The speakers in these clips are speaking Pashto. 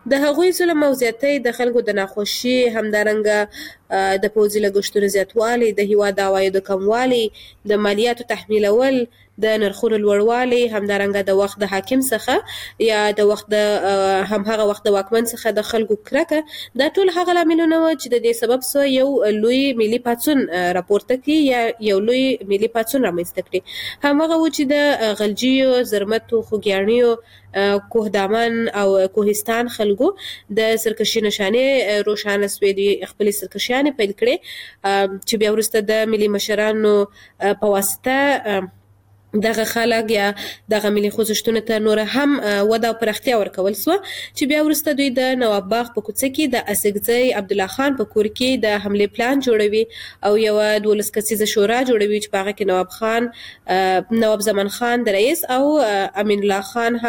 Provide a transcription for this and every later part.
د هغوی ظلم او زیاتۍ، د خلکو د ناخوشي، همدارنګه د پوځي لګښتونو زیاتوالی، د هیواد د عوایدو کموالی، د مالیاتو تحمیلول، د نرخونو لوړوالی، همدارنګه د وخت د حاکم څخه یا د وخت د همهغه وخت د واکمن څخه د خلکو کرکه، دا ټول هغه لاملونه وو چې د دې سبب سو یو لوی ملي پاڅون راپورته کړي یا یو لوی ملي پاڅون رامنځته کړي. همهغه و چې د غلجیو، زرمتو، خوږیاڼیو، کوهدامن او کوهستان خلکو د سرکشي نشانې روښانه سوې دي، خپلې سرکشیانې پیل کړې چې بیا وروسته د ملي مشرانو په واسطه دغه خلک یا دغه ملي خوځښتونو ته نور هم وده او پراختیا ورکول سوه، چې بیا وروسته دوی د نواب باغ په کوڅه کې د اسګزی عبدالله خان په کور کې د حملې پلان جوړوي او یوه 12 کسیزه شورا جوړوي چې په هغه کې نواب زمان خان د رئیس او امین الله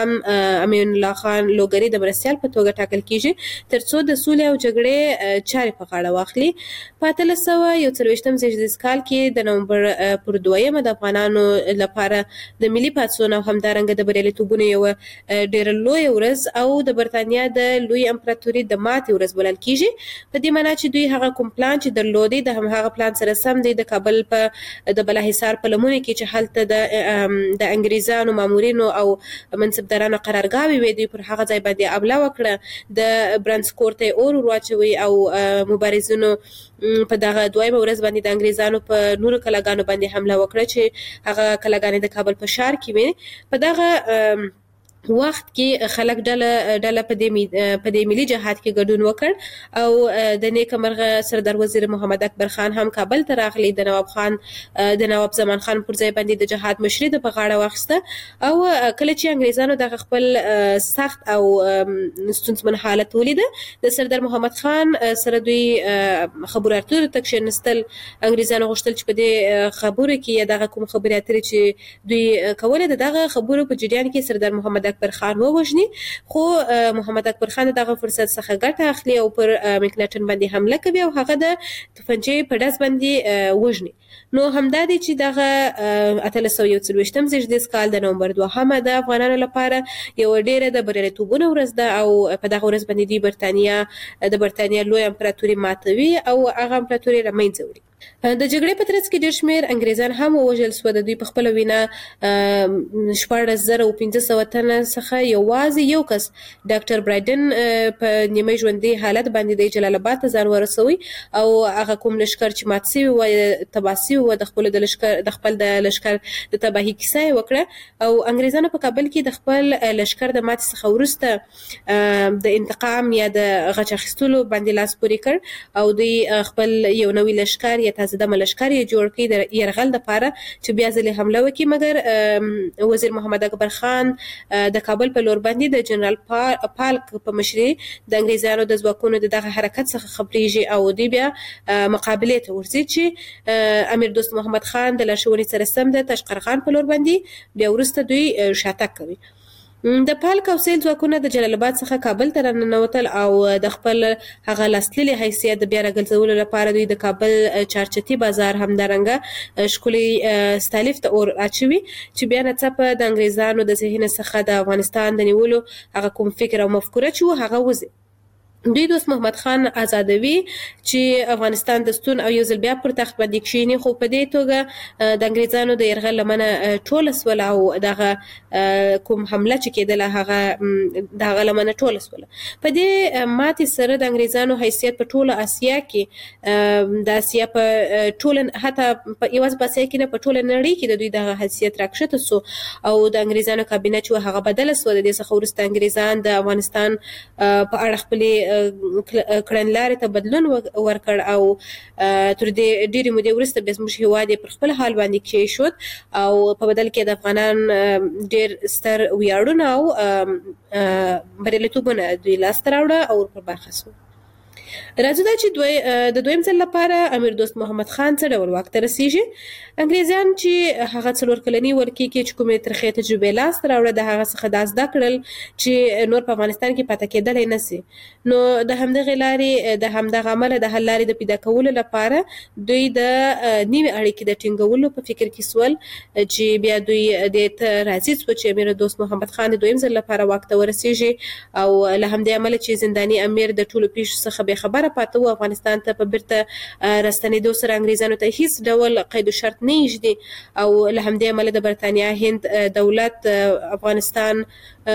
خان لوګری د مرستیال په توګه ټاکل کیږي، ترڅو د سولې او جګړې چارې په غاړه واخلي. په 1841 زیږدیز کال کې د نومبر پر 2 د افغانانو لپاره د ملي پاڅون او همدارنګه د بریالیتوبونو یوه ډېره لویه ورځ او د برتانیا د لوی امپراتوري د ماتې ورځ بلل کیږي، په دې معنا چې دوی هغه کوم پلان چې درلودی د همهغه پلان سره سم دی د کابل په د بالاحصار په لمنو کې چې هلته د انګریزانو مامورینو او منصبدارانو قرارګاوې وې، دوی پر هغه ځای باندې حمله وکړه، د برنسکور ته یې اور واچوي او مبارزینو په دغه 2 ورځ باندې د انګریزانو په نورو کلاګانو باندې حمله وکړه چې هغه کلاګانې د کابل په ښار کې وې. په دغه وخت کې خلک ډله په دې ملي جهاد کې ګډون وکړ او د نیکه مرغه سردار وزیر محمد اکبر خان هم کابل ته راغلی، د نواب زمان خان پر ځای باندې د جهاد مشري د په غاړه واخیسته او کله چې انګریزانو دغه خپل سخت او ستونزمن حالت ولیده، د سردار محمد خان سره دوی خبرو اترو ته کښېنستل. انګریزانو غوښتل چې په دې خبرو کې یا دغه کوم خبرې اترې چې دوی کولې د دغه خبرو په جریان کې سردار محمد اکبر خان ووژني، خو محمد اکبر خان دغه فرصت څخه ګټه اخلي او پر مکناټن باندې حمله کوي او هغه د توپنچې په ډز باندې وژني. نو همدا دی چې دغه 1841 زیږدیز کال د نومبر 2 د افغانانو لپاره یو ډېره د بریالیتوبونو ورځ ده او په دغه ورځ باندې دوی برتانیا لوی امپراتوري ماتوي او هغه امپراتوري له منځه وړي. د جګړې په ترڅ کې ډېر شمېر انګریزان هم ووژل سوه. د دوی په خپله وینا 14,500 تنه څخه یوازې یو کس ډاکټر برایډن په نیمه ژوندي حالت باندې د جلال آباد ته ځان ورسوي او هغه کوم لښکر چې مات سوي وو تباه سوي وو د خپل د لښکر د تباهي کیسه یې وکړه او انګریزانو په کابل کې د خپل لښکر د ماتې څخه وروسته د انتقام یا د غچ اخیستلو باندې لاس پورې کړ او دوی خپل یو نوی لښکر یا تازه دمه لښکر یې جوړ کړي د یرغل دپاره چې بیا ځلې حمله وکړي، مګر وزیر محمد اکبر خان د کابل په لور باندې د جنرال پالک په مشري د انګریزانو د ځواکونو د دغه حرکت څخه خبریږي او دوی بیا مقابلې ته ورځي چې امیر دوست محمد خان د لارښوونې سره سم د تاشقرغان په لور باندې بیا وروسته دوی شاتګ کوي. د پالک او سیل ځواکونه د جلال آباد څخه کابل ته راننوتل او د خپل هغه لاسلیلي حیثیت د بیا راګرځولو لپاره دوی د کابل چارچتي بازار همدارنګه ښکلي ستالیف ته اور اچوي چې بیا ناڅاپه د انګریزانو د ذهن څخه د افغانستان د نیولو هغه کوم فکر او مفکوره چې و هغه وځي. دوی دوست محمد خان آزادوي چې افغانستان د ستون او یو ځل بیا پر تخت باندې کښېني، خو په دې توګه د انګریزانو د یرغل لمنه ټوله سوله او دغه کوم حمله چې کېدله هغه دغه لمنه ټوله سوله. په دې ماتې سره د انګریزانو حیثیت په ټوله اسیا کې د اسیا په ټوله حتی یوازې په اسیا کې نه په ټوله نړۍ کې د دوی دغه حیثیت راکښته سو او د انګریزانو کابینه چې هغه بدله سوه. د دې څخه وروسته انګریزان د افغانستان په اړه خپلې کړنلارې ته بدلون ورکړ او تر دې ډېرې مودې وروسته بیا زموږ هېواد یې پر خپل حال باندې کېښود او په بدل کې د افغانان ډېر ستر ویاړونه او بریالیتوبونه دوی لاسته راوړه او پر برخه سو. راځو دا چې د دویم ځل لپاره امیر دوست محمد خان څه ډول واک ته رسیږي. انګریزان چې هغه 4 کلنی ورکی کې چې کومې ترخې تجربې لاس ته راوړه د هغه څخه دا زده کړل چې نور په افغانستان کې پاتې کېدلی نه سي. نو د همدغې لارې د همدغه عمله د حل لارې د پیدا کولو لپاره دوی د نوې اړیکې د ټینګولو په فکر کې سول چې بیا دوی دې ته راضي سوه چې امیر دوست محمد خان د دویم ځل لپاره واک ته ورسیږي او له همدې امله چې زنداني امیر د ټولو پیښو څخه بې خبره پاته و، افغانستان ته په بیرته راستنېدو سره انګریزانو ته هیڅ ډول قید و شرط نه ایږدي او له همدې امله د برتانیا هند دولت افغانستان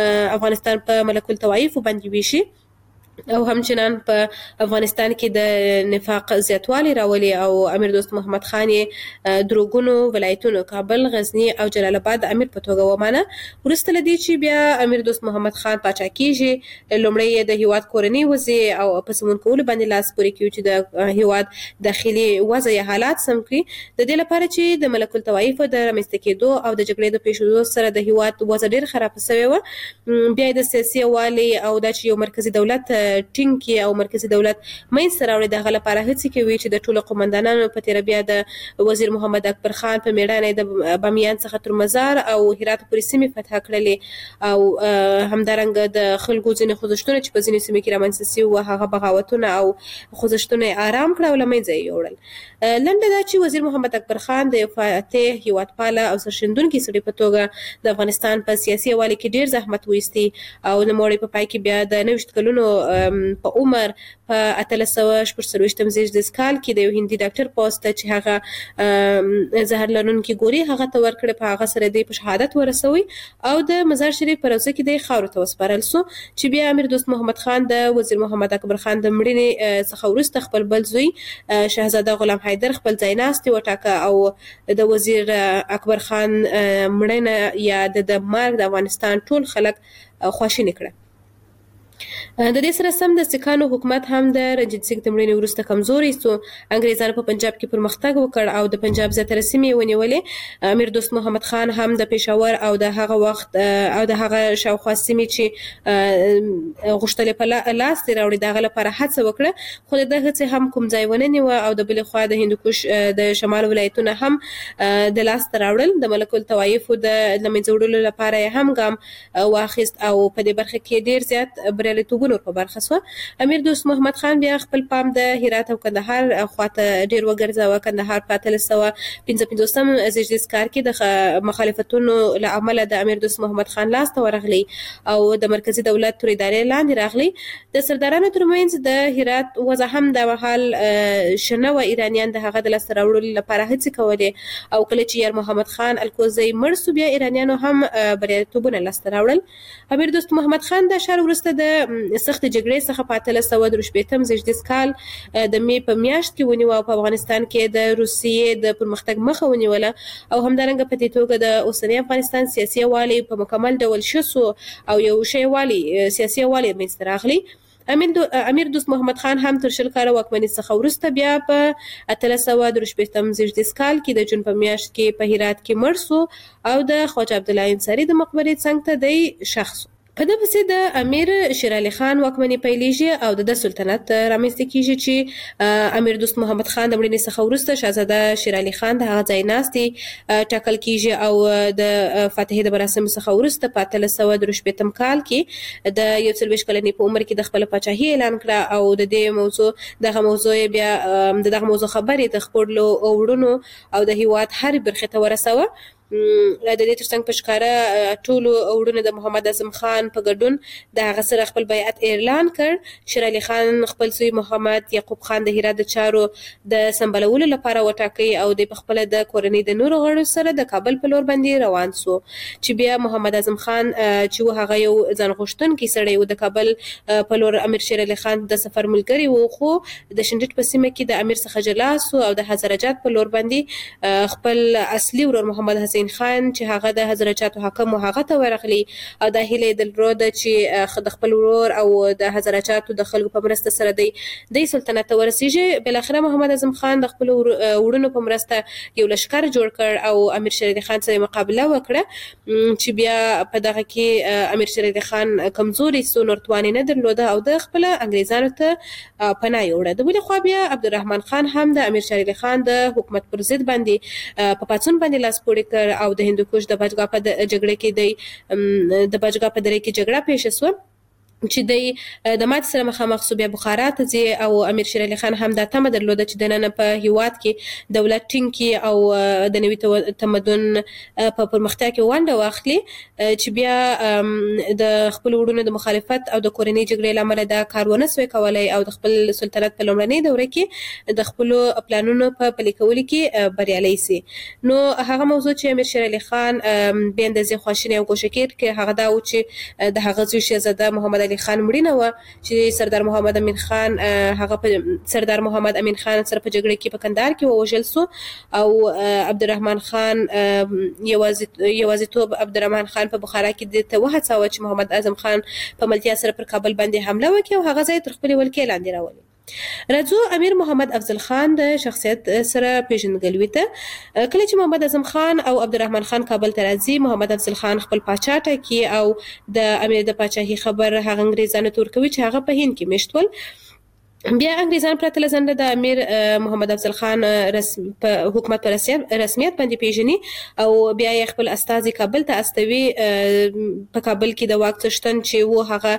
په ملک الطوایفو باندې ویشي او همچنان په افغانستان کې د نفاق زیاتوالی راولي او امیر دوست محمد خان یې دروغونو ولایتونو کابل، غزنی او جلال آباد د امیر په توګه ومانه. وروسته له دې چې بیا امیر دوست محمد خان پاچا کیږي، لومړی یې د هیواد کورنۍ وضع او په سمون کولو باندې لاس پورې کوي چې د هیواد داخلي وضع یا حالات سم کړي، د دې لپاره چې د ملک الطوایف د رامنځته کېدو او د جګړې د پیښېدو سره د هیواد وضع ډېر خراب شوې وه. بیا د سیاسي والي او دا چې یو مرکزي دولت ټینګ کې او مرکزي دولت منځته راوړي، د هغه لپاره هڅې کوي چې د ټولو قومندانانو په تېره بیا د وزیر محمد اکبر خان په میړانه د بامیان څخه تر مزار او هرات پورې سیمې فتح کړلې او همدارنګه د خلکو ځینې خوځښتونه چې په ځینې سیمې کې رامنځته سوي وو هغه بغاوتونه او خوځښتونه یې آرام کړه او له منځه یې یوړل. لنډه دا چې وزیر محمد اکبر خان د یو فاتح، هیوادپاله او سرښندونکي سړي په توګه د افغانستان په سیاسي حوالې کې ډېر زحمت وایستی او نوموړی په پای کې بیا د 29 کلونو په عمر په 1846 زیږدیز کال کې د یو هندي ډاکټر پوسټ چې هغه زهر لرونکي ګوري هغه ته ورکړه، په هغه سره دی په شهادت ورسوي او د مزار شریف په روضه کې د خاورو ته وسپارل سو چې بیا امیر دوست محمد خان د وزیر محمد اکبر خان د مړینې څخه وروسته خپل بل زوی شهزاده غلام حیدر خپل ځایناستي وټاکه او د وزیر اکبر خان مړینه یا د مرګ د افغانستان ټول خلک خواشیني کړه. د دې سره سم د سکانو حکومت هم د رنجیت سنګ د مړینې وروسته کمزوری سو. انګریزانو په پنجاب کې پرمختګ وکړ او د پنجاب زیاتره سیمې ونیولې. امیر دوست محمد خان هم د پېښور او د هغه وخت او د هغه شاوخوا سیمې چې غوښتلې په لاس یې راوړي د هغه لپاره هڅه وکړه، خو د دغه هڅې هم کوم ځای ونه نیوه او د بلې خوا د هندوکش د شمال ولایتونه هم د لاس ته راوړل. د ملک الطوایفو د له منځه وړلو لپاره یې هم ګام واخیست او په دې برخه کې ډېر زیات بریالیتوبونه په برخه سوه. امیر دوست محمد خان بیا خپل پام د هرات او کندهار خواته ډېر وګرځاوه. کندهار په 1855 زیږدیز کال کې د مخالفتونو له امله د امیر دوست محمد خان لاس ته ورغلی او د مرکزي دولت تر ادارې لاندې راغلی. د سردارانو ترمنځ د هرات وضع هم د مهال شنه و. ایرانیان د هغه د لاسته راوړلو لپاره هڅې کولې او کله چې یار محمد خان الکوزی مړ سو بیا ایرانیانو هم بریالیتوبونه لاسته راوړل. امیر دوست محمد خان د ښار وروسته د سخت جګړې څخه په 1863 زیږدیز کال د می په میاشت کې ونیو او په افغانستان کې د روسیې د پرمختګ مخه ونیوله او همدارنګه په دې توګه د اوسنی افغانستان سیاسي والی په مکمل ډول شسو او یو شی والی سیاسي والی منځته راغلی. امیر دوست محمد خان هم تر 20 کاله واکمنۍ څخه وروسته بیا په 1863 زیږدیز کال کې د جون په میاشت کې په هرات کې مړ سو او د خواجه عبدالله انصاري د مقبرې څنګ ته دی ښخ سو. په دې پسې د امیر شیر علي خان واکمنۍ پیلېږي او د سلطنت رامنځته کېږي چې امیر دوست محمد خان د مړینې څخه وروسته شهزاده شیر علي خان د هغه ځایناستي ټاکل کېږي او د فاتحې د مراسمو څخه وروسته په 1863 کال کې د 41 کلنۍ په عمر کې د خپل پاچاهي اعلان کړه او د دې دغه موضوع بیا دغه موضوع خبرې د خپلو وروڼو او د هیواد هر برخې ته ورسوه. د دې ترڅنګ په ښکاره ټولو وروڼو د محمد اعظم خان په ګډون د هغه سره خپل بیعت اعلان کړ. شیر علي خان خپل زوی محمد یعقوب خان د هرات د چارو د سمبالولو لپاره وټاکئ او د خپل د کورنۍ د نورو غړو سره د کابل په لور باندې روان سو چې بیا محمد اعظم خان چې هغه یو ځان غوښتونکی سړی و د کابل په لور امیر شیر علي خان د سفر ملګری و، خو د شنډټ په سیمه کې د امیر څخه جلا سو او د هزاره جات په لور باندې خپل اصلي ورور محمد حسین حسین خان چې هغه د حضرچاتو حاکم و هغه ته ورغلی او دا هیله درلوده چې د خپل ورور او د حضرچاتو د خلکو په مرسته سره د سلطنت ته ورسیږي. بل اخره محمد اعظم خان د خپل وروڼو په مرسته یو لشکر جوړ کړ او امیر شیر علي خان سره مقابله وکړه چې بیا په دغه کې امیر شیر علي خان کمزوري سو نور توان نه درلوده او د خپل انګریزانو ته پناه یوړه. د بل خوا بیا عبدالرحمن خان هم د امیر شیر علي خان د حکومت پر ضد باندې په پاڅون باندې لاس پورې کړ او د هندوکش د بچګا په جګړه کې د بچګا په دره کې جګړه پیښ شوه چې د مات سره مخامخ سو. بیا بخارا ته ځي او امیر شیر علي خان هم دا تمه درلوده چې د نن په هیواد کې دولت ټینګ کی او د نوي تمدن په پرمختیا کې ونډه واخلي چې بیا د خپل وروڼو د مخالفت او د کورنۍ جګړې لامل دا کار ونه سوی کولای او د خپل سلطنت په لومړنۍ دوره کې د خپل پلانونو په پلي کولو کې بریالي سي. نو هغه موضوع چې امیر شیر علي خان به اندازې خواشینی او ګوشکیر کې هغه دا و چې د هغه زوی شهزاده محمد علي خان مړینه و چې سردار محمد امین خان هغه په سردار محمد امین خان سره په جګړه کې په کندهار کې ووژل سو او عبدالرحمن خان یوازیتوب عبدالرحمن خان په بخارا کې د ته وهڅاوه چې محمد اعظم خان په ملتیا سره پر کابل باندې حمله وکړي او هغه ځای تر خپلې ولکې لاندې راولي. راځو امیر محمد افضل خان د شخصیت سره پیژندګلوي ته. کله چې محمد اعظم خان او عبدالرحمن خان کابل ته راځي محمد افضل خان خپل پاچا ټاکي او د امیر د پاچاهي خبر هغه انګریزانو ته ورکوي چې هغه په هند کې میشت ول. بیا انګریزان پرته له ځنډه د امیر محمد افضل خان په حکومت په رسمیت باندې پیژني او بیا یې خپل استازي کابل ته استوي. په کابل کې د واک څښتن چې و هغه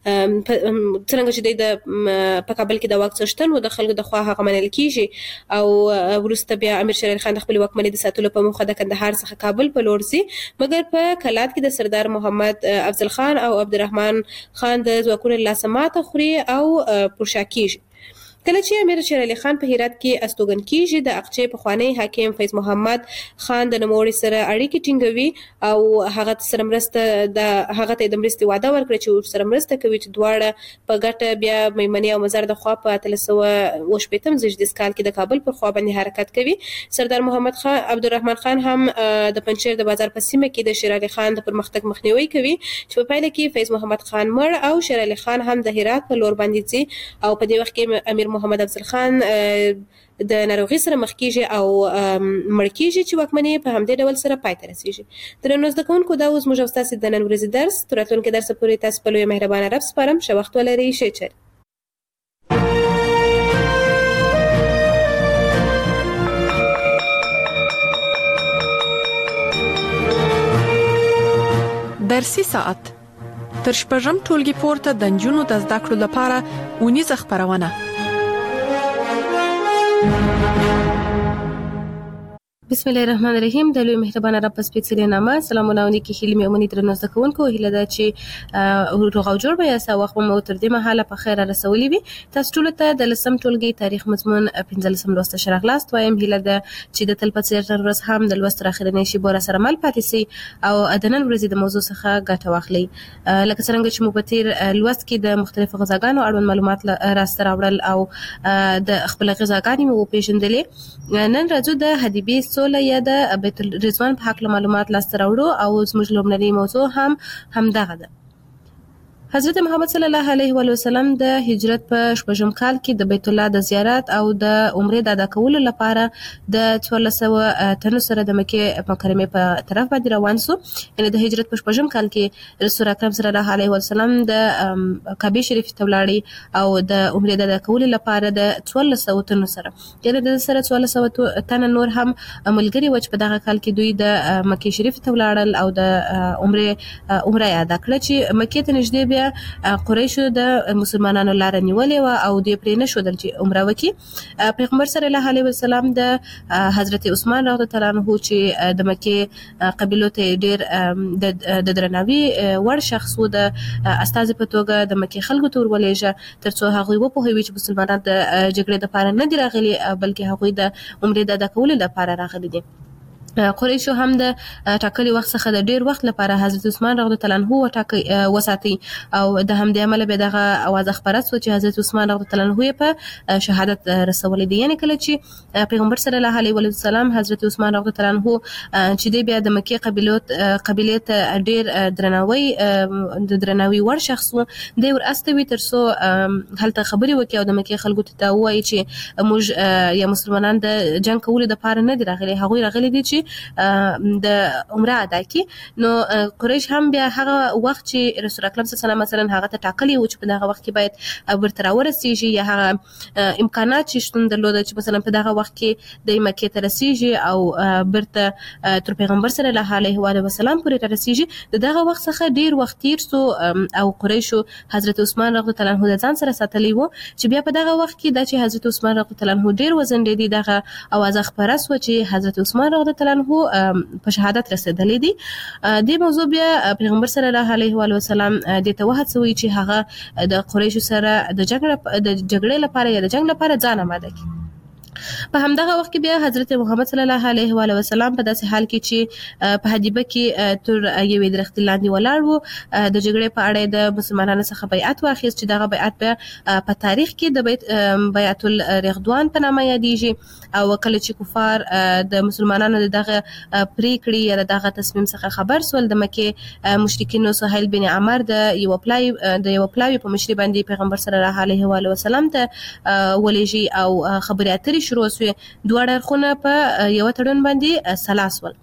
څنګه چې د په کابل کې د واک څښتن و د خلکو د خوا هغه منل کیږي او وروسته بیا امیر شیر علي خان د خپل واکمنۍ د ساتلو په موخه د کندهار څخه کابل په لور ځي مګر په کلات کې د سردار محمد افضل خان او عبدالرحمن خان د ځواکونو لاسه ماته خوري او پرشا کیږي. کله چې امیر شیر علي خان په هرات کې استوګن کیږي د اقچې پخوانی حاکم فیض محمد خان د نوموړي سره اړیکې ټینګوي او هغه سره مرسته هغه ته د مرستې وعده ورکړي چې سره مرسته کوي چې دواړه په ګټه بیا میمنې او مزار د خوا په 1318 زیږدیز کال کې د کابل پر خوا باندې حرکت کوي. سردار محمد خان عبدالرحمن خان هم د پنجشیر د بازار په سیمه کې د شیر علي خان د پرمختګ مخنیوي کوي چې په پایله کې فیض محمد خان مړ او شیر علي خان هم د هرات په لور باندې ځي او په دې وخت کې امیر محمد افضل خان د ناروغي سره مخ کیږي او مړ کیږي چې واکمنۍ په همدې ډول سره پای ته رسیږي. درنو زده کوونکو دا اوس موږ تاسو د نن ورځې درس تر راتلونکي درس پورې تاسو په لوی مهربانه رب سپارم. ښه وخت ولرئ. ښه چل. درسي ساعت تر شپږم ټولګي پورته د نجونو د زده کړو لپاره اونیزه خبرونه. بسم الله الرحمن الرحیم. د لوی مهربانه رب په سپېڅلې نامه سلامونه او نیکی هیلې مې ومني درنو زده کوونکو. هیله ده چې روغ او جوړ به یاست او وخت مو تر دې مهاله په خیر رسولي وي. تاسو ټول ته د لسم ټولګي تاریخ مضمون 15 لوست ښه راغلاست وایم. هیله ده چې د تل په څیر نن ورځ هم د لوست اخرنۍ شیبه را سره مل پاتې سي او د نن ورځې د موضوع څخه ګټه واخلئ. لکه څنګه چې مو په تیر لوست کې د مختلفو غذاګانو اړوند معلومات راسته راوړل او د خپل غذاګانې مو پیژندلې. نن راځو د حدیبي سوله یا د بیت الرضوان په حق معلومات لاسته راوړو او زموږ لومړنی موضوع هم دغه ده. حضرت محمد صلی الله علیه و سلم د هجرت په شپږم کال کې د بیت الله د زیارت او د عمرې د ادا کولو لپاره د 1400 تنو سره د مکه مکرمه په طرف باندې روان سو. یعنی د هجرت په شپږم کال کې رسول اکرم صلی الله علیه و سلم د کعبه شریف ته ولاړی او د عمرې د ادا کولو لپاره د 1400 تنو سره یعنی د سره 1400 تن نور هم ملګری وچ په دغه کال کې دوی د مکه شریف ته ولاړل او د عمره ادا کړه چې مکه ته نږدې بیا قریشو د مسلمانانو لار نیولې و او د پرې نه شودل چې عمره وکي. پیغمبر صلی الله علیه وسلم د حضرت عثمان رضی الله عنه چې د مکه قبیلو ته ډېر د درناوي ور شخص و د استاد په توګه د مکه خلکو ته ورولېږه ترڅو هغه وپوهوي چې مسلمانان د جګړې لپاره نه دي راغلي بلکې هغه د عمرې د ادا کولو لپاره راغلي دي. قریشو هم د ټاکلي وخت څخه د ډیر وخت لپاره حضرت عثمان رضی الله عنه وساتي او د همدې عمل به دغه اواز خبره سو چې حضرت عثمان رضی الله عنه په شهادت رسولې دي. یعنی کله چې پیغمبر صلی الله علیه و سلم حضرت عثمان رضی الله عنه چې د بیا د مکه قبیله ته ډیر درناوي ور شخص و د ور استوي ترسو هلته خبري وکي او د مکه خلکو ته وایي چې موږ یا مسلمانان د جنگ کولو د پاره نه دي راغلي، هغه راغلي دي چې د عمره ادا کی. نو قریش هم بیا هغه وخت چې رسول اکرم صلی الله علیه وسلم مثلا هغه ته ټاکلی و چې په دغه وخت کې باید ورته راورسیږي یا هغه امکانات چې شتون درلود چې مثلا په دغه وخت کې د مکه ته رسیږي او برته تر پیغمبر صلی الله علیه و سلم پورې رسیږي. دغه وخت څخه ډیر وخت تیر سو او قریشو حضرت عثمان رضی الله عنه د ځان سره ساتلی وو چې بیا په دغه وخت کې د چې حضرت عثمان رضی الله عنه ډیر وزن لري دغه اواز خبره سو چې حضرت عثمان رضی الله عنه په شهادت رسیدلې دي. د موضوع بیا پیغمبر صلی الله علیه و سلم د توحد سوي چې هغه د قریشو سره د جګړې لپاره یا د جنگ لپاره ځان آماده کړي. په همدغه وخت کې بیا حضرت محمد صلی الله علیه و سلم په داسې حال کې چې په حدیبه کې تر یوې درخت لاندې ولاړ وو د جګړې په اړه د مسلمانانو څخه بیعت واخیست چې دغه بیعت په تاریخ کې د بیعت الرضوان په نامه یادېږي او کله چې کفار د مسلمانانو دغه پریکړې یا دغه تصمیم څخه خبر سول د مکه مشرکینو سهیل بن عمر د یو پلاوی په مشرۍ باندې پیغمبر صلی الله علیه و سلم ته ولېږي او خبرې اترې شروع شوې. دوه اړخونه په یو تړون باندې سلاس ول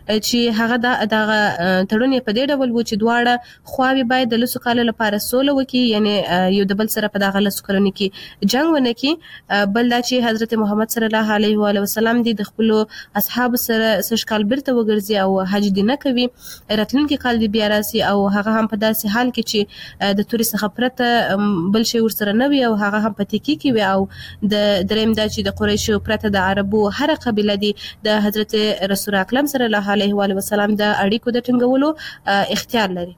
چې هغه دغه تړون په دې ډول و چې دواړه خواوې باید د لسو کالو لپاره سوله وکړي، یعنی یو د بل سره په دغه لسو کلونو کې جنگ ونه کړي. بل دا چې حضرت محمد صلی الله علیه و سلم د خپل اصحاب سره سږ کال بیرته وګرځي او حج دې نه کوي، راتلونکي کال دې بیا راسي او هغه هم په داسې حال کې چې د توري څخه پرته بل شی ورسره نه وي او هغه هم په تکي کې وي او د دریم دا چې د قریشو پرته د عربو هر قبیله دي د حضرت رسول اکرم صلی الله علیه و سلم د اړیکو د ټینګولو اختیار لري.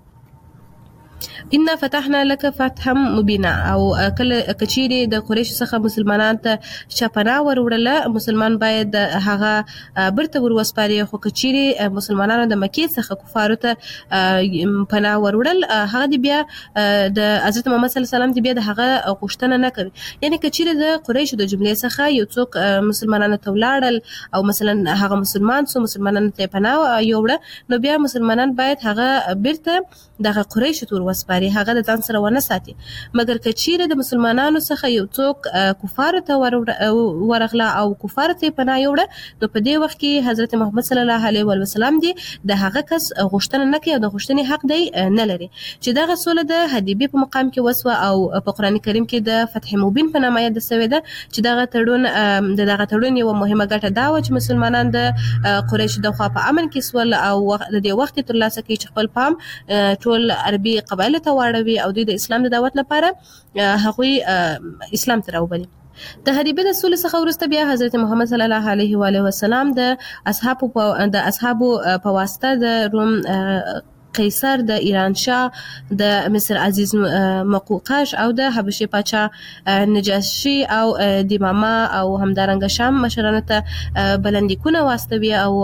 ان فتحنا لك فتحا مبینا او کله کچيري د قریشو څخه مسلمانان ته شپنا وروړله مسلمان باید هغه برته ور وسپاري، خو کچيري مسلمانانو د مکه څخه کفارو ته پناه وروړل هغه دی بیا د حضرت محمد صلی الله علیه وسلم دی بیا د هغه غوښتنه نه کوي. یعنی کچيري د قریشو د جملې څخه یو څوک مسلمانانو ته ولاړل او مثلا هغه مسلمانانو ته پناه یوړه نو بیا مسلمانان باید هغه برته دغه قریشو تور وسپاري، هغه د ځان سره ونه ساتي. مګر کچيره د مسلمانانو څخه یو څوک کفار ته ورغله او کفار ته پناه یوړه نو په دې وخت کې حضرت محمد صلی الله علیه و سلم دی د هغه کس غوښتنه نه کوي او د غوښتنې حق دی نه لري چې دغه سوله د حدیبیه په مقام کې وسوه او په قران کریم کې د فتح مبین په نامه یاد شوی ده چې دغه تړون یو مهمه ګټه دا و چې مسلمانان د قریش د خوا په امن کې سول او د دې وخت تر لاسه کې چې خپل پام ټول عربي قبایل ته واړوي او د اسلام د دعوت لپاره هغوی اسلام ته راوبلي. د حدیبیه د صلح څخه وروسته بیا حضرت محمد صلی الله علیه و سلم د اصحابو په واسطه د روم قیصر، د ایران شاه، د مصر عزیز مقوقاش او د حبشې پاچا نجاشي او د ماما او همدارنګه شام مشرانو ته بلندیکونه واستوي او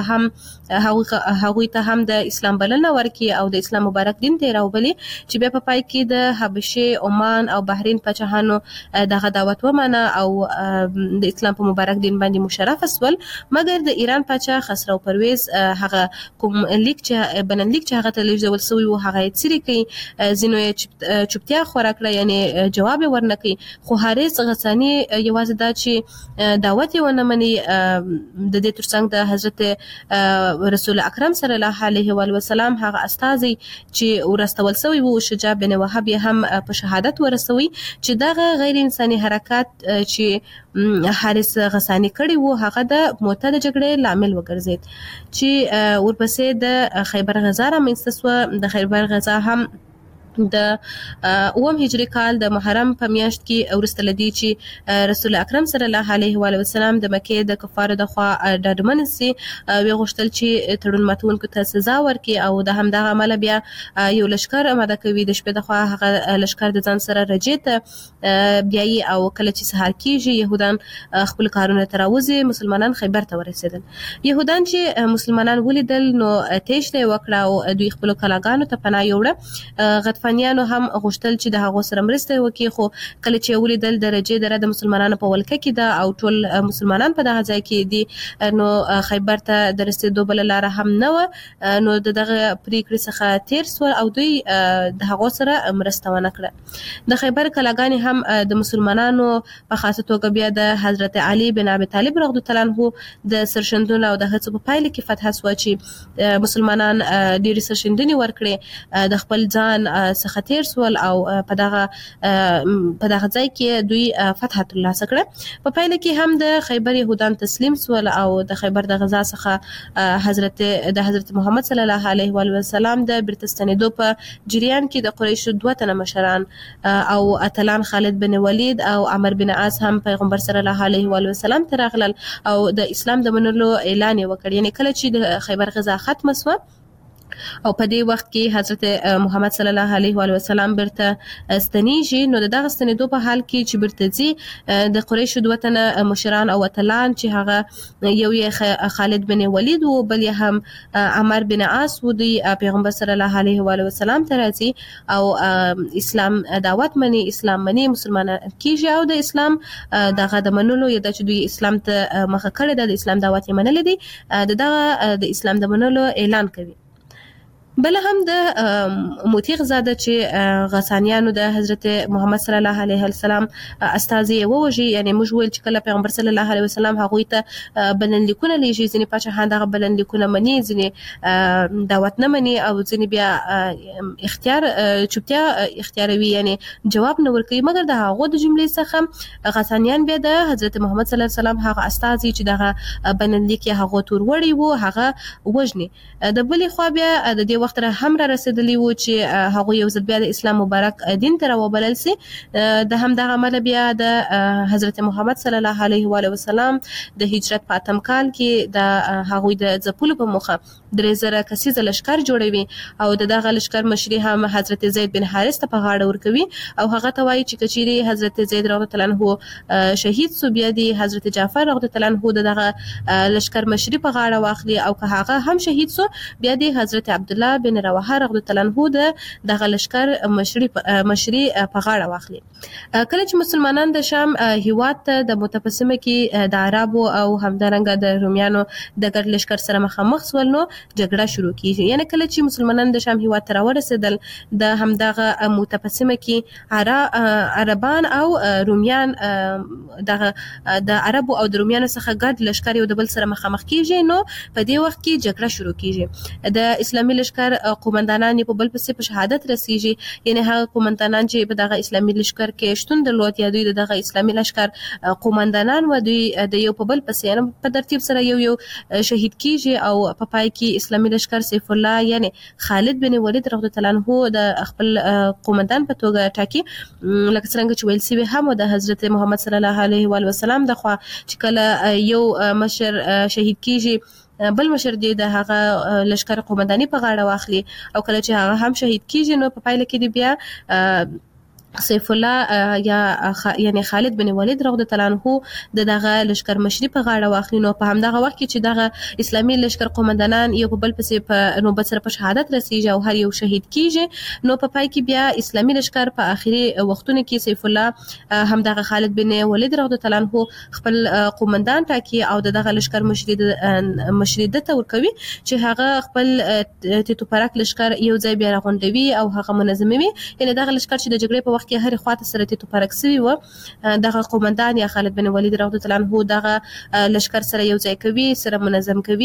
هغوی ته هم د اسلام بلنه ورکړي او د اسلام مبارک دین ته راوبلي چې بیا په پای کې د حبشې، عمان او بحرین پاچاهانو دغه دعوت ومنه او د اسلام په مبارک دین باندې مشرف شول. مګر د ایران پاچا خسرو پرویز هغه کوم لیک چې بلندلیک چې هغه ته لیږدول سوی و هغه یې څیرې کړي، ځینو یې چوپتیا خوره کړه یعنی جواب یې ورنه کړي. خو حارث غساني یوازې دا چې دعوت یې ونه مني د دې ترڅنګ د حضرت رسول اکرم صلی الله علیه و سلم هغه استازي چې ورستول سوی وو شجاع بن وهب هم په شهادت ورسوي چې دغه غیر انساني حرکت چې حارث غسانی کړی وو هغه د موته د جګړې لامل وګرځید چې ورپسې د خیبر غزا رامنځته سوه. د خیبر غزا هم د اوم هجری کال د محرم په میاشت کې وروسته لدی چې رسول اکرم صلی الله علیه و آله وسلم د مکه د کفارو د خوا ډاډمن سي وی غوښتل چې تړون ماتونکو ته سزا ورکړي او د همدغه عمل بیا یو لشکر آماده کوي د شپې د خوا هغه لشکر د ځان سره رجیته بیاي او کله چې سهار کیږي يهودان خپل کارونه تراوزي مسلمانان خیبر ته ورسېدل يهودان چې مسلمانان ولیدل نو تېشته وکړه او دوی خپل کلاګانو ته پناه یوړه غطفانیانو هم غوښتل چې د هغو سره مرسته وکړي خو کله چې ولیدل درجه دره د مسلمانانو په ولکه کې ده او ټول مسلمانان په دغه ځای کې دي نو خیبر ته د رسیدو بل لار هم نه و نو دغه پریکړې څخه تیر سو او دوی د هغو سره مرسته ونه کړه د خیبر کلاګانې هم د مسلمانانو په خاصه توګه بیا د حضرت علي بن ابي طالب رضی الله عنه د سرشندونو او د هڅو په پایله کې فتح سو چې مسلمانان ډېر سرشندنې ورکړي د خپل ځان څخه تیر سول او په دغه ځای کې دوی فتح ترلاسه کړه په پایله کې هم د خیبر يهودان تسلیم سول او د خیبر د غزا څخه حضرت محمد صلی الله علیه و آله وسلم د برتستانیدو په جریان کې د قریشو دوه تنه مشران او اتلان خالد بن ولید او عمر بن عاص هم پیغمبر صلی الله علیه و آله وسلم ته راغلل او د اسلام د منلو اعلان وکړ یعنی کله چې د خیبر غزا ختم شوه او په دې وخت کې حضرت محمد صلی الله علیه و آله وسلم برته ستنیږي نو دغه ستنیدو په حال کې چې برته زی د قریشو دوه تنه مشران او اتلان چې هغه یو یې خالد بن ولید او بل یې هم عمر بن عاص و دوی پیغمبر صلی الله علیه و آله وسلم ته راځي او اسلام دعوت مني اسلام مني مسلمانان کیږي او د اسلام دغه د منلو یا د چې دوی اسلام ته مخه کړی د اسلام دعوت یې منل دي دغه د اسلام د منلو اعلان کوي بل هم د موتیغ زاده چې غسانیانو د حضرت محمد صلی الله علیه وسلم استازي ووجي یعنی موږ ویل چې کله پیغمبر صلی الله علیه وسلم هغه ته بلنلیکونه لیږي ځینې پاچاهان دغه بلنلیکونه مني ځینې دعوت نه مني او ځینې بیا چوپتیا اختیاروي یعنی جواب نه ورکوي مګر د هغه د جملې څخه غسانیان بیا د حضرت محمد صلی الله علیه وسلم هغه استازي چې دغه بلنلیک هغه تور وړي وو هغه وجني د بلې خوا بیا د دې وخت هم را رسیدلی وو چې هغه یو ځل بیا د اسلام مبارک دین ته وبلل سي د هم دغه عمل بیا د حضرت محمد صلی الله علیه و آله وسلم د هجرت په اتم کال کې د هغه د ځپلو په مخه 3000 کسیز لشکر جوړوي او دغه لشکر مشري هم حضرت زید بن حارث ته په غاړه ورکوي او هغه ته وایي چې کچيري حضرت زید رضی الله عنه شهید سو بیا د حضرت جعفر رضی الله عنه دغه لشکر مشري په غاړه واخلي او که هغه هم شهید سو بیا د حضرت عبد الله بن رواحه رضی الله عنه دغه لشکر مشري په غاړه واخلي کله چې مسلمانان د شام هیواد ته د متپسمه کې د عربو او همدارنګه د رومیانو د ګډ لشکر سره مخامخ سول نو جګړه شروع کیږي یعنی کله چې مسلمانان د شام هیواد ته ورسېدل د همدغه متپسمه کې عربان او رومیان د عربو او د رومیانو څخه ګډ لشکر یو د بل سره مخامخ کیږي نو په دې وخت کې جګړه شروع کیږي د اسلامي لشکر قومندانان په بل پسې په شهادت رسیږي یعنی هغه قومندانان چې په دغه اسلامي لشکر کې شتون درلود یا دوی دغه اسلامي لشکر قومندانان و دوی د یو په بل پسې په ترتیب سره یو شهید کیږي او په پای کې اسلامي لشکر سیف الله یعنی خالد بن ولید رضی الله عنه د خپل قومندان په توګه ټاکي لکه څنګه چې ویل سوي هم د حضرت محمد صلی الله علیه و آله وسلم د خوا چې کله یو مشر شهید کیږي بل مشر دی د هغه لشکر قومنداني په غاړه واخلي او کله چې هغه هم شهید کیږي نو په پایله کې دی بیا سیف الله یعنی خالد بن ولید رضی الله عنه دغه لشکر مشري په غاړه واخلي نو په همدغه وخت کې چې دغه اسلامي لشکر قومندانان یو په بل پسې په نوبت سره په شهادت رسیږي او هر یو شهید کیږي نو په پای کې بیا اسلامي لشکر په اخري وختونو کې سیف الله همدغه خالد بن ولید رضی الله عنه خپل قومندان ټاکي او دغه لشکر مشري دته ورکوي چې هغه خپل تیتو پرک لشکر یو ځای بیا راغونډوي او هغه منظموي یعنی دغه لشکر چې د جګړې په وخت کې هر خواته سره تیتو پرک سوي و دغه قومندان یا خالد بن ولید رضی الله عنه دغه لشکر سره یو ځای کوي سره منظم کوي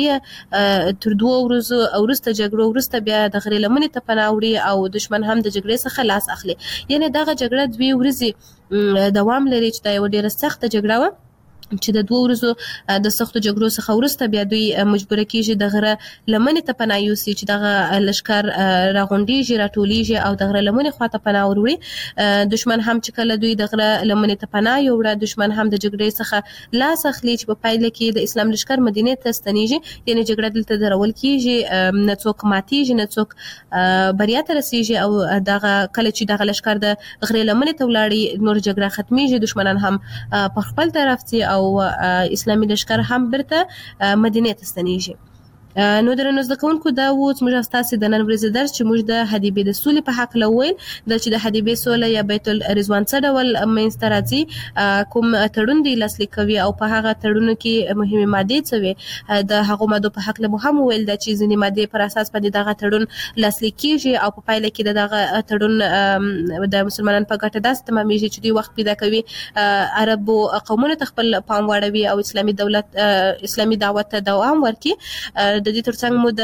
تر 2 ورځو وروسته جګړه وروسته بیا د غری لمنې ته پناه وړي او دشمن هم د جګړې څخه لاس اخلي یعنی دغه جګړه 2 ورځې دوام لري چې دا یو ډیره سخت جګړه و چې د 2 ورځو د سختو جګړو څخه وروسته بیا دوی مجبور کیږي د غره لمنې ته پناه یوسي چې دغه لشکر راغونډيږي راټوليږي او د غره لمنې خواته پناه وروړي. دشمن هم چې کله دوی د غره لمنې ته پناه یوړه دشمن هم د جګړې څخه لاس اخلي چې په پایله کې د اسلام لشکر مدینه ته ستنیږي یعنی جګړه دلته درول کیږي نه څوک ماتیږي نه څوک بریا ته رسیږي او دغه کله چې دغه لشکر د غره لمنې ته ولاړی نور جګړه ختميږي دشمنان هم په خپل طرف ته او اسلامي لشکر هم برته مدینه ته ستنیږي. نو درنو زده کوونکو دا و چې موږ تاسو د نن ورځې درس چې موږ د حدیبې د سولې په حق لویل د چې د حدیبې سوله یا بیت الرضوان څه ډول منځته راځي کوم تړون دی لاسلیک کوي او په هغه تړونو کې مهمه ماده څه وي د هغه ماده په حق له هم ویل د چې ځینې ماده پر اساس باندې دغه تړون لاسلیک کیږي او په پایله کې دغه تړون د مسلمانانو په ګټه داس تمامېږي چې دوی وخت پیدا کوي عربو قومونو ته خپل پام واړوي او اسلامي دولت اسلامي دعوت ته دوام ورکړي. د دې ترڅنګ مو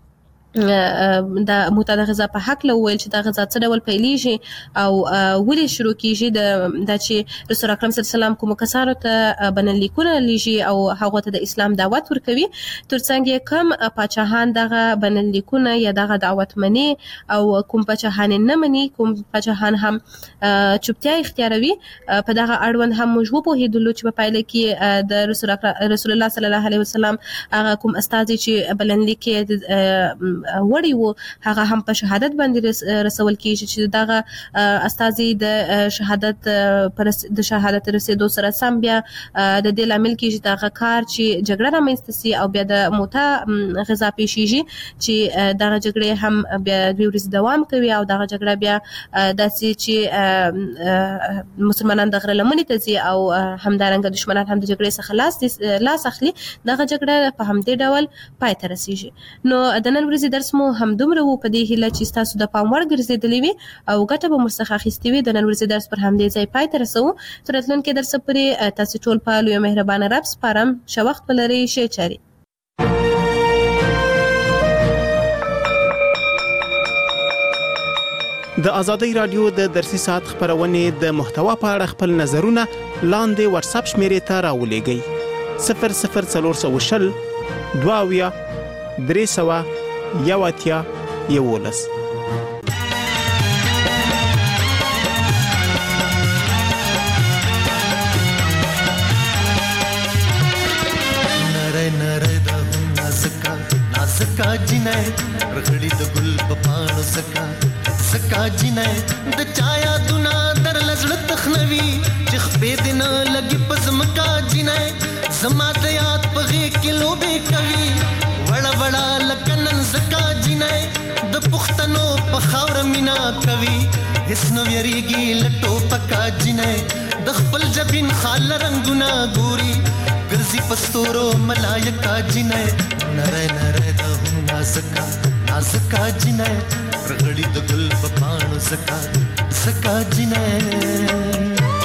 د معتاد غذا په حق له ویل چې دا غذا څه ډول پیلېږي او ولې شروع کیږي د چې رسول اکرم صلی الله علیه وسلم کوم کسانو ته بنلیکونه لیږي او هغه ته د اسلام دعوت ورکوي ترڅنګ کوم پاچاهان دغه بنلیکونه یا دغه دعوت مني او کوم پاچاهان نه مني کوم پاچاهان هم چوپتیا اختیاروي په دغه اړوند هم موږ په هیدلو چې په پایله کې د رسول الله صلی الله علیه وسلم هغه کوم استاد چې بلنلیک وړي وو هغه هم په شهادت باندې رسول کیږي چې دغه استازي د شهادت پر د شهادت رسیدو سره سم بیا د دې لامل کیږي دغه کار چې جګړه رامنځته سي او بیا د موتا غذا پیښیږي چې دغه جګړه هم بیا د ورځې دوام کوي او دغه جګړه بیا داسې چې مسلمانان د غره لمنې ته ځي او همدارنګه دشمنان هم د جګړې څخه لاس اخلي دغه جګړه په همدې ډول پای ته رسیږي. نو د نن ورځې درس مو هم دومره وو په دې هیله چې تاسو د پام وړ ګرځېدلې وي او ګټه به مرڅخه اخیستې وي. د نن ورځې درس پر همدې ځای پای ته رسوو. تر راتلونکي درس پورې تاسو ټول په لوی مهربانه رب سپارم. ښه وخت ولرئ. ښه چاري. د ازادۍ رادیو د درسي ساعت خبرونه د محتوا په اړه خپل نظرونه لاندې واتس اپ شمیرې ته راولېږئ 00420 22 300 یواتیا یولس. سکا جنې رغړې د ګل په پاڼو سکا جنې د چایا دنا در لزړ تخنوي چې خپې دنا لګي پزمکا جنې زما د یاد په غې کلو به کوي وړا وړا لکنن زکا جنې د پختنو په خاور مینا کوي هیڅ نو یریږي لټو پکا جنې د خپل جبین خال رنگونه ګوري ګرځي پستورو ملایکا جنې نره نره د هم نازکا جنې رغړې د ګل په پاڼو سکا جنې.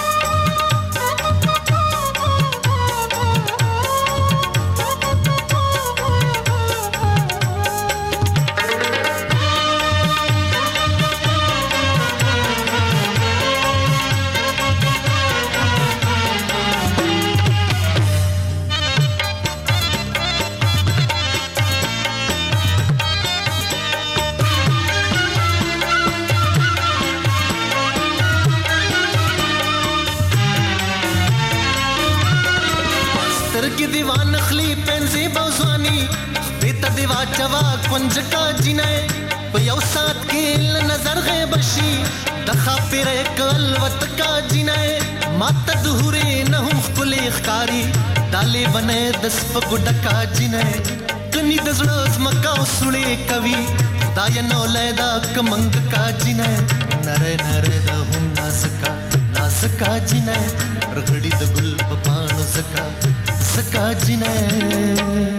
دیوان خلی پنځه بوزوانی بیت دیوا چوا کنج کا جنې په یو سات کې نظر غیب شي د خاطر کل وت کا جنې مات دهوره نه هم خپل اخکاری دالې بنې د سپ ګډ کا جنې کني د زړه مکا وسړې کوي دای نو لیدا کمنګ کا جنې نره نره د هم ناسکا جنې رغړې د ګل په پاڼو سکا جنې.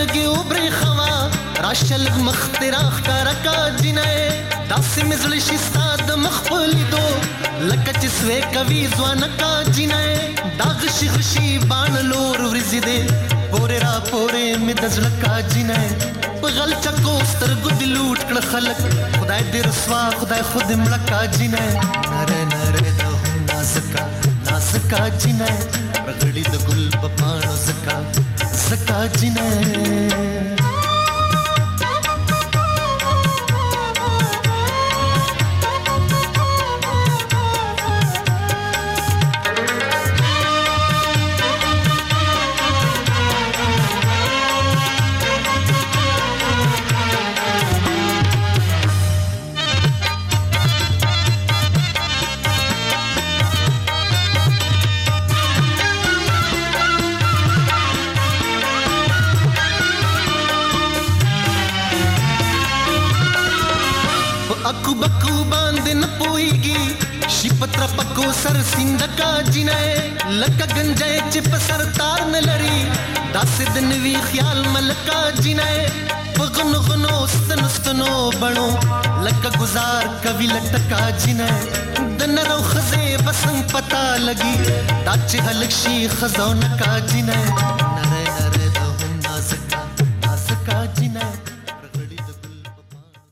سترګې وبرې خوا راشه لږ مخ تې راښکاره کا جینۍ داسې مې زړه شي ستا د مخ په لیدو لکه چې سوی کوي ځوانه کا جینۍ دا غشي غشي باڼ لور ورځې دی پورې را پورې مې د زړه کا جینۍ په غلچکو سترګو دې لوټ کړه خلک خدای دې رسوا خدای خود دې مړه کا جینۍ نره نره د هم نازکه نازکه جینۍ رغړي د ګل په پاڼو زکا زکا جینۍ अकु बकु बांध न पोईगी शिपत्र पको सर सिंध का जिने लका गंजे चिप सर तार न लरी दास दिन वी ख्याल मलका जिने पगन गनो स्तन स्तनो बणो लका गुजार कवि लटका जिने दन रो खजे बसंग पता लगी दाच हलक्षी खजौन का जिने